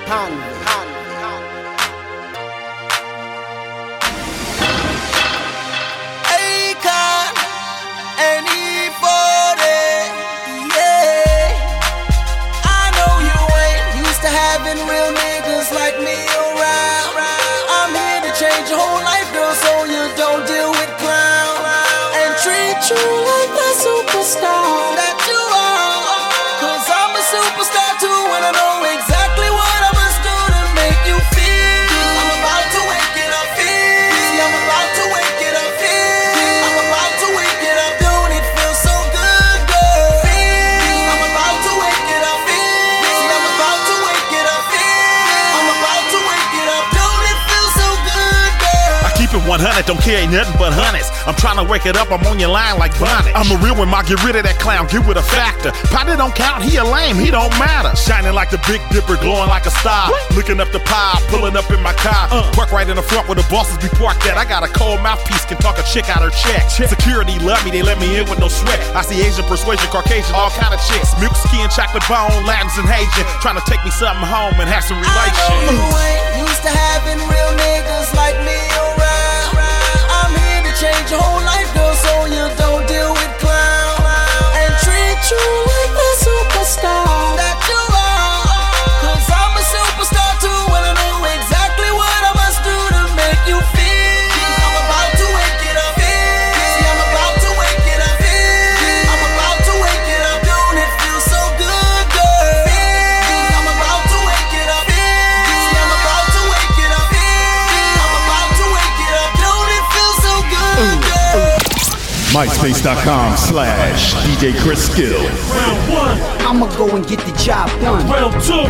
Akon and E40, yeah. I know you ain't used to having real niggas like me around. I'm here to change your whole life, girl, so you don't deal with clowns and treat you like the superstar that you are. 'Cause I'm a superstar too, and I know exactly what I must do to make you feel. I'm about to wake it up, feel. See, I'm about to wake it up, feel. I'm about to wake it up, don't it feel so good, girl? Feel. I'm about to wake it up, feel. See, I'm about to wake it up, feel. I'm about to wake it up, don't it feel so good, girl? I keep it 100, don't carry nothing but hundreds. I'm trying to wake it up, I'm on your line like Bonnet. I'm a real one, ma, get rid of that clown, get with a factor. Potty don't count, he a lame, he don't matter. Shining like the Big Dipper, glowing like a star. Looking up the pile, pulling up in my car. Park right in the front where the bosses be parked at. I got a cold mouthpiece, can talk a chick out her check. Security love me, they let me in with no sweat. I see Asian persuasion, Caucasian, all kind of chicks. Milk skin, chocolate bone, Latins and Haitian. Trying to take me something home and have some I know relations. you ain't used to having real niggas like me around. I'm here to change your whole life, girl, so you don't deal with clowns and treat you like the superstar that you are. 'Cause I'm a superstar too, and I know exactly what I must do to make you feel. I'm about to wake it up, feel. See, I'm about to wake it up, feel. I'm about to wake it up, don't it feel so good, girl? Feel. I'm about to wake it up, feel. See, I'm about to wake it up, feel. I'm about to wake it up, don't it feel so good, girl? MySpace.com/DJ Chris Skill. I'ma go and get the job done. Round 2.